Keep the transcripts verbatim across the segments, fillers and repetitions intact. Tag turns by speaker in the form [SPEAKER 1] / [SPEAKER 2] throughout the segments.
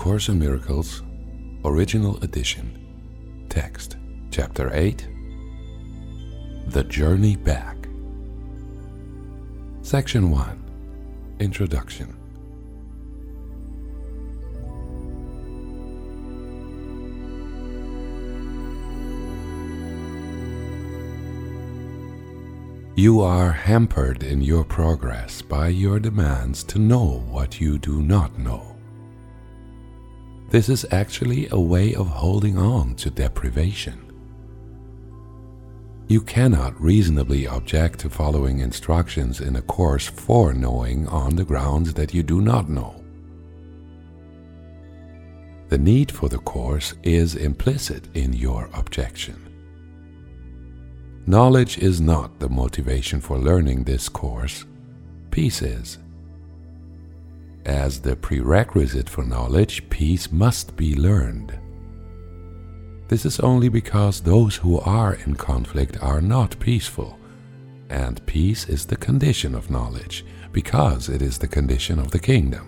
[SPEAKER 1] Course in Miracles, Original Edition, Text, Chapter eight, The Journey Back. Section one, Introduction. You are hampered in your progress by your demands to know what you do not know. This is actually a way of holding on to deprivation. You cannot reasonably object to following instructions in a course for knowing on the grounds that you do not know. The need for the course is implicit in your objection. Knowledge is not the motivation for learning this course. Peace is. As the prerequisite for knowledge, peace must be learned. This is only because those who are in conflict are not peaceful, and peace is the condition of knowledge, because it is the condition of the kingdom.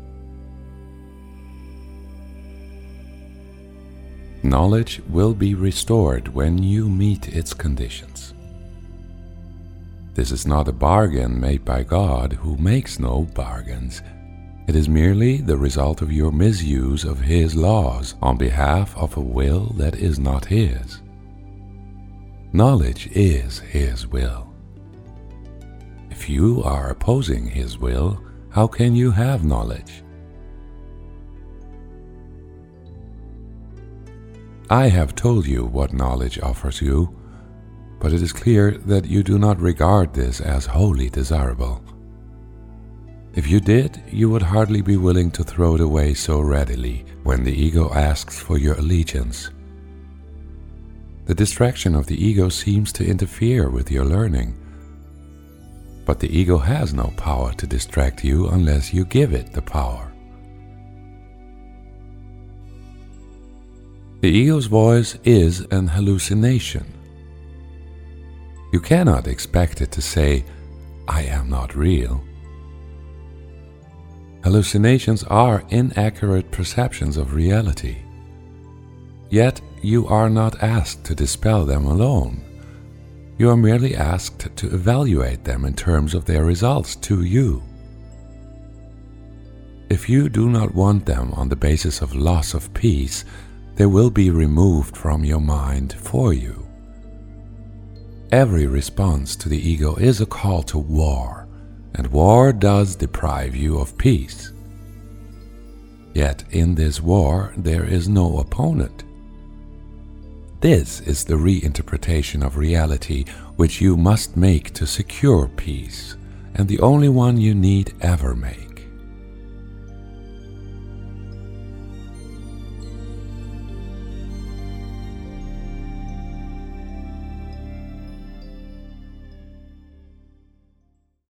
[SPEAKER 1] Knowledge will be restored when you meet its conditions. This is not a bargain made by God, who makes no bargains. It is merely the result of your misuse of His laws on behalf of a will that is not His. Knowledge is His will. If you are opposing His will, how can you have knowledge? I have told you what knowledge offers you, but it is clear that you do not regard this as wholly desirable. If you did, you would hardly be willing to throw it away so readily when the ego asks for your allegiance. The distraction of the ego seems to interfere with your learning, but the ego has no power to distract you unless you give it the power. The ego's voice is an hallucination. You cannot expect it to say, "I am not real." Hallucinations are inaccurate perceptions of reality. Yet you are not asked to dispel them alone. You are merely asked to evaluate them in terms of their results to you. If you do not want them on the basis of loss of peace, they will be removed from your mind for you. Every response to the ego is a call to war, and war does deprive you of peace. Yet in this war there is no opponent. This is the reinterpretation of reality which you must make to secure peace, and the only one you need ever make.